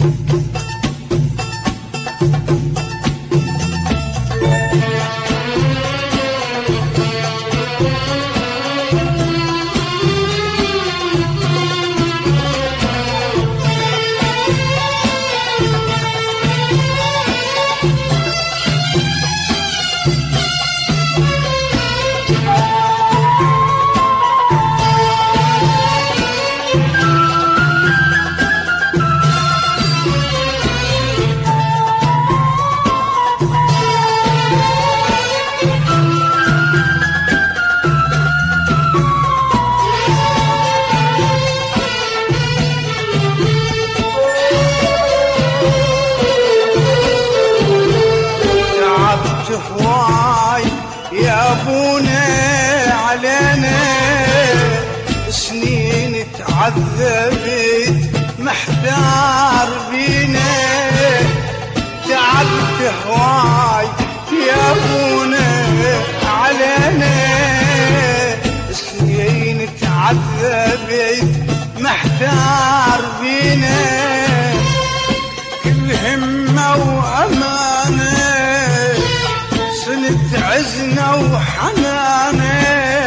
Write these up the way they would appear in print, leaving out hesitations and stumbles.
هواي يا ابونا علينا، سنين تعذبت محتار بينا. تعبت هواي يا ابونا علينا، سنين تعذبت محتار بينا. كل همة وأمانة سنة عزنا وحنانة،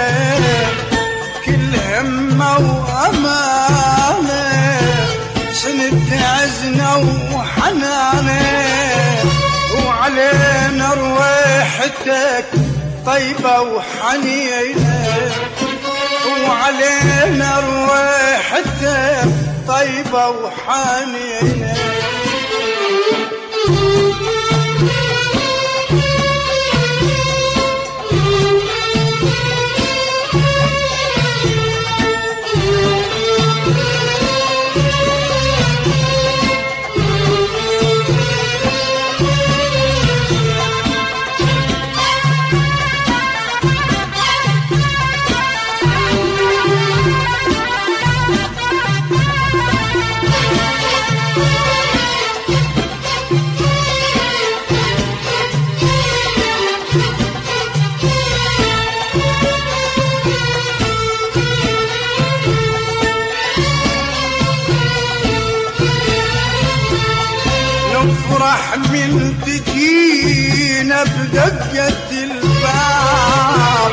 كل همة وأمانة سنة عزنا وحنانة. وعلينا رويحتك طيبة وحنينة، وعلينا رويحتك طيبة وحنينة. نفرح من تجينا بدقة الباب،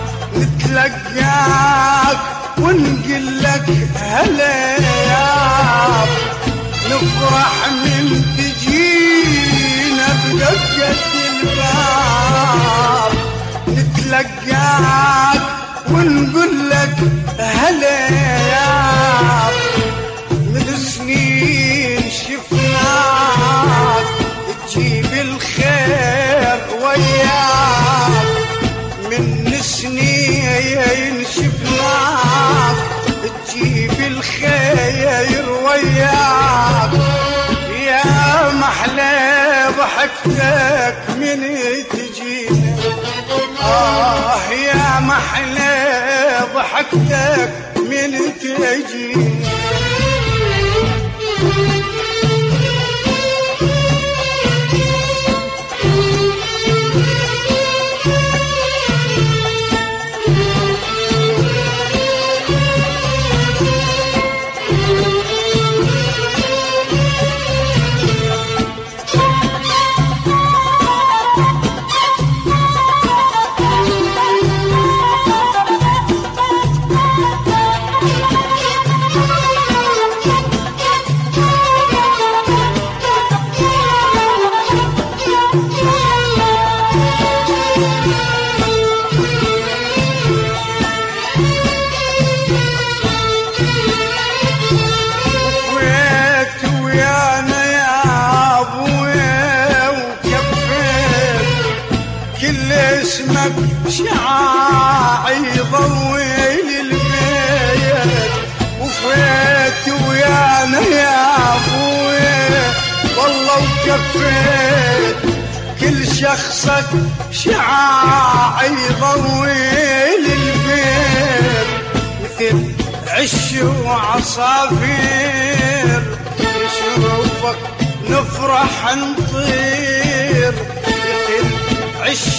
نتلقاك ونقلك هلا ياب. نفرح من تجينا بدقة الباب، نتلقاك ونقلك هلا ياب. من سنين شفناك تجيب الخير وياك، من سنين شفناك تجيب الخير وياك. يا محلى ضحكتك من تجينا، يا محلى ضحكتك من تجينا. اسمك شعاع يضوي للبيت، وفيت ويانا يا ابوي والله وكفيت. كل شخصك شعاع يضوي للبيت، مثل عش وعصافير نشوفك نفرح نطير. عش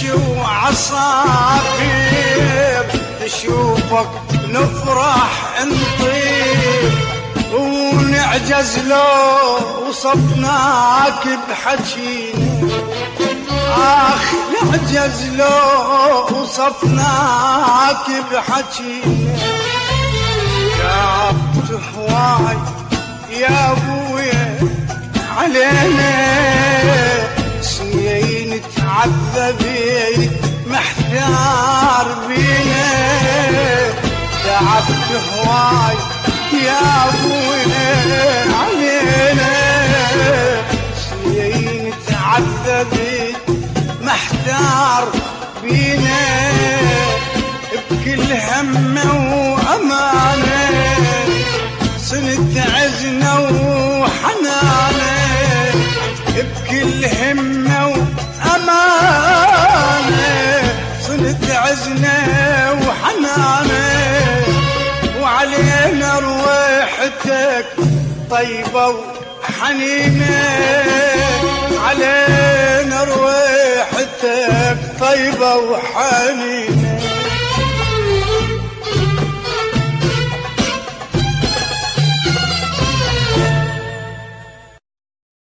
وعصافير نشوفك نفرح نطير، نعجز لو وصفناك بحكينا نعجز لو وصفناك بحكينا تعبت هواي يا ابويا علينا سنين تعذبت محتار بينا تعبت هواي يا ابويا علينا سنين تعذبت محتار بينا بكل هم وامانه صنت عزنا وحنانه بكل همه وامانه صنت عزنا وحنانه وعلينا رويحتك طيبه وحنينه علينا رويحتك طيبه وحنينه